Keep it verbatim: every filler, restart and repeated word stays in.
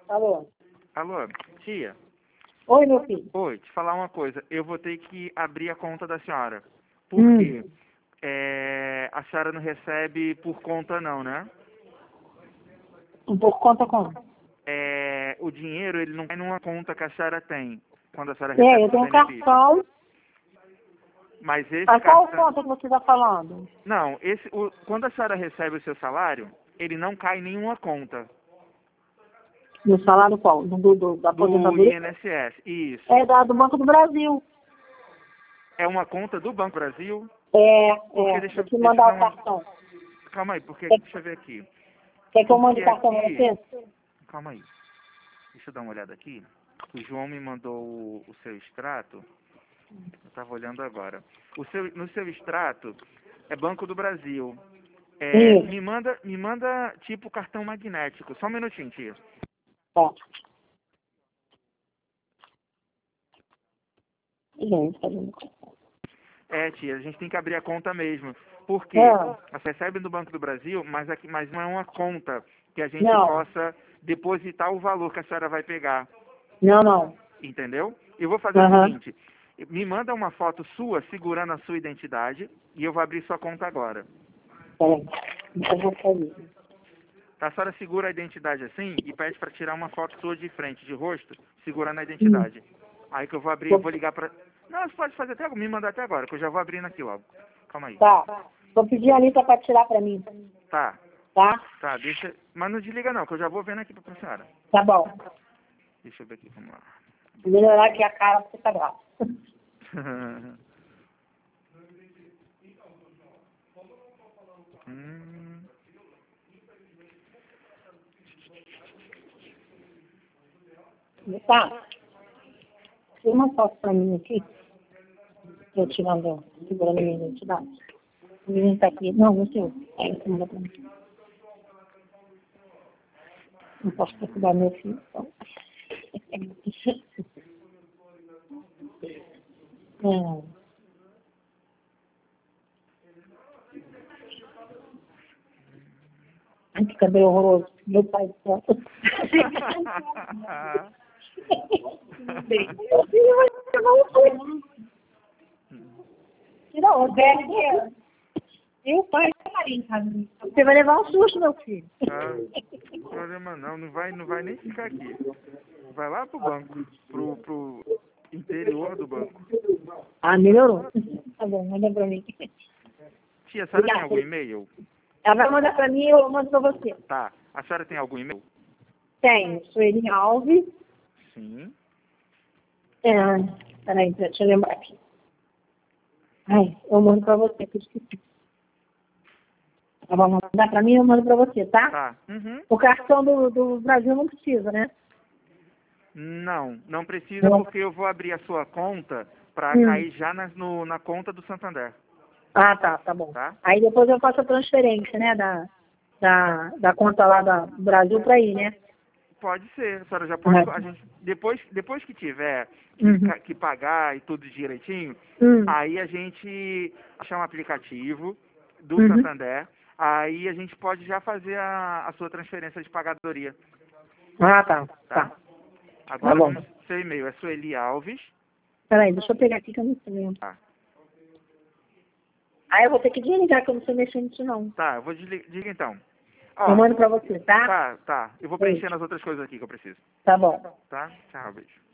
Alô? Alô, tia? Oi, meu filho. Oi, te falar uma coisa. Eu vou ter que abrir a conta da senhora. Por Hum. quê? É, a senhora não recebe por conta não, né? Por conta como? É, o dinheiro, ele não cai numa conta que a senhora tem, quando a senhora É, recebe eu o tenho um benefício. cartão. Mas esse Mas qual cartão... conta que você está falando? Não, esse, o, quando a senhora recebe o seu salário, ele não cai em nenhuma conta Do salário qual? Do, do, do- da do aposentadoria? I N S S. Isso. É da, do Banco do Brasil. É uma conta do Banco Brasil? É, Porque é. deixa, Vou eu- te deixa eu mandar dar o uma... cartão. Calma aí, porque... Quer, Deixa eu ver aqui. quer que eu mande Porque o cartão pra aqui... você? Calma aí. Deixa eu dar uma olhada aqui. O João me mandou o, o seu extrato. Eu estava olhando agora. O seu, no seu extrato é Banco do Brasil. É, Isso. me manda, me manda tipo cartão magnético. Só um minutinho, tia. Tá. Gente, tá vendo? É, tia, a gente tem que abrir a conta mesmo. Por quê? Não, Você recebe do Banco do Brasil, mas, aqui, mas não é uma conta que a gente não, possa depositar o valor que a senhora vai pegar. não, não. Entendeu? Eu vou fazer o Aham. seguinte. Me manda uma foto sua segurando a sua identidade e eu vou abrir sua conta agora. Peraí. Eu vou fazer. Tá? A senhora segura a identidade assim e pede para tirar uma foto sua de frente, de rosto, segurando a Hum. identidade. Aí que eu vou abrir, eu Vou- vou ligar pra... Não, você pode fazer até agora, me mandar até agora, que eu já vou abrindo aqui logo. Calma aí. Tá. Vou pedir a Anitta pra tirar pra mim. Tá, Tá? tá, deixa... Mas não desliga não, que eu já vou vendo aqui pra senhora. Tá bom. Deixa eu ver aqui, vamos lá. Vou melhorar aqui a cara pra você tá bravo. hum... Tá? Tem uma foto pra mim aqui. Eu tirando, segurando a minha identidade. O menino tá aqui. Não, não sei. Aí você manda pra mim. Não posso procurar meu filho. Então. É. Ai, que cabelo horroroso. Meu pai do céu. Meu filho vai levar um susto. Tira o velho. Meu pai em casa. Você vai levar um susto, meu filho. Ah, não tem problema não, não vai, não vai nem ficar aqui. Vai lá pro banco, pro, pro interior do banco. Ah, melhorou. Tá bom, manda pra mim. Tia, a senhora tem algum e-mail? Ela vai mandar pra mim e eu mando pra você. Tá. A senhora tem algum e-mail? Tenho. Sueli Alves. Sim. É, peraí, deixa eu lembrar aqui. Ai, eu mando pra você, que eu esqueci. Ela vai mandar pra mim e eu mando pra você, tá? Tá. Uhum. O cartão do, do Brasil não precisa, né? Não, não precisa Não. porque eu vou abrir a sua conta pra Hum. cair já na, no, na conta do Santander, Ah, tá, tá bom. tá? Aí depois eu faço a transferência, né, da, da, da conta lá da, do Brasil pra aí, né? Pode ser, a senhora já pode, Uhum. a gente, depois, depois que tiver que, Uhum. ca- que pagar e tudo direitinho, Hum. aí a gente achar um aplicativo do Uhum. Santander, aí a gente pode já fazer a, a sua transferência de pagadoria, Ah, tá, tá? tá. Agora Tá bom. vamos, seu e-mail é Sueli Alves, Peraí, deixa eu pegar aqui que eu não sei mesmo. tá? Aí eu vou ter que desligar, que eu não sei mexer nisso não. Tá, eu vou desligar, diga então. Eu Ó, mando pra você, tá? tá, tá, eu vou Beijo. preenchendo as outras coisas aqui que eu preciso, Tá bom. tá? Tchau, beijo.